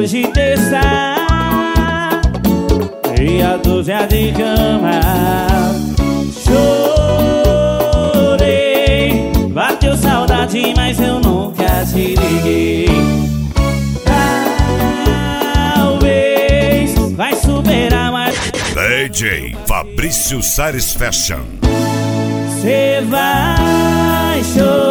Depois de testar meia dúzia de cama, chorei. Bateu saudade, mas eu nunca te liguei. Talvez vai superar, mas DJ Fabrício Sares Fashion. cê vai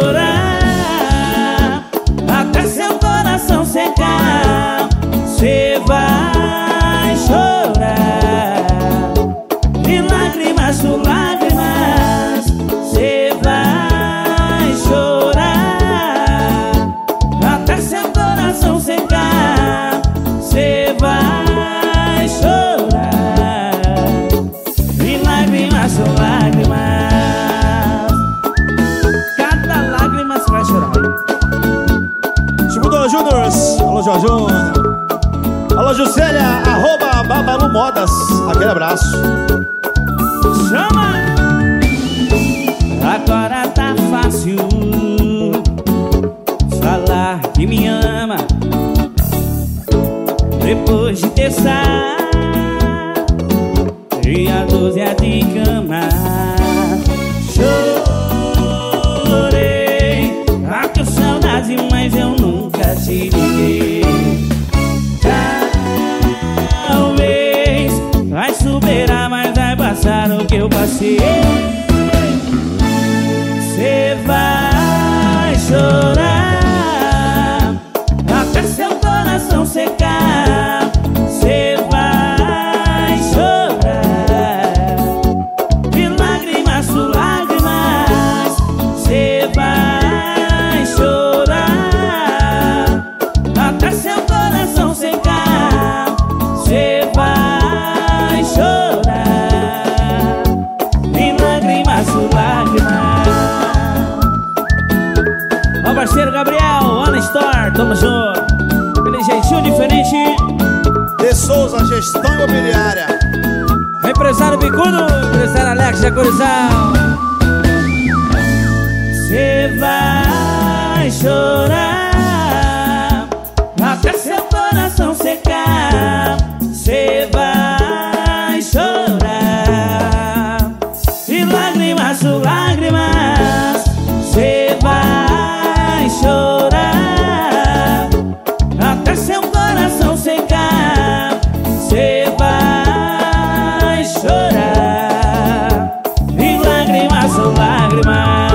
chorar até seu coração secar. Cê vai chorar e lágrimas por lágrimas. Cê vai chorar até seu coração secar. Cê vai chorar e lágrimas por lágrimas. Cada lágrima você vai chorar. Chibudô Júnior, alô Jorge Júnior. Alô Juscelia, arroba Babalu Modas. Aquele abraço. Chama! Agora tá fácil falar que me ama. Depois de testar meia dúzia de cama, chorei. Bateu saudade, mas eu nunca te liguei. Talvez vai superar, mas vai passar o que eu passei. Cê vai chorar até seu coração secar. Cê vai chorar de lágrimas por lágrimas. Cê vai chorar até seu coração secar. Cê vai chorar de lágrimas por lágrimas. Ó parceiro Gabriel, Ana Store, tamo junto. Aquele jeitinho diferente. De Souza, gestão imobiliária. Empresário Bicudo, empresário Alex Jacurizal. Cê vai chorar até seu coração secar. Cê vai chorar e lágrimas por lágrimas. Cê vai chorar até seu coração secar. Cê vai chorar e lágrimas por lágrimas.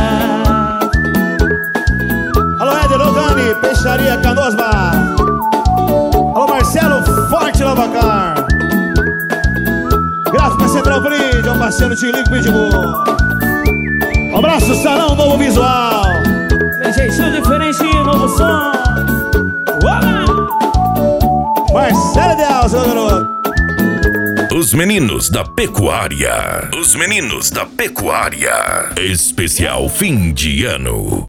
Alô Éder, alô Dani, Peixaria Canoas Bar. Alô Marcelo, Forte Lavacar. Gráfica Central Brinde, é um parceiro de Link Pitbull. Um abraço, Salão Novo Visual. Jeitinho diferente, novo som. Uau! Marcelo Ideal, seu garoto. Os meninos da pecuária. Os meninos da pecuária. Especial fim de ano.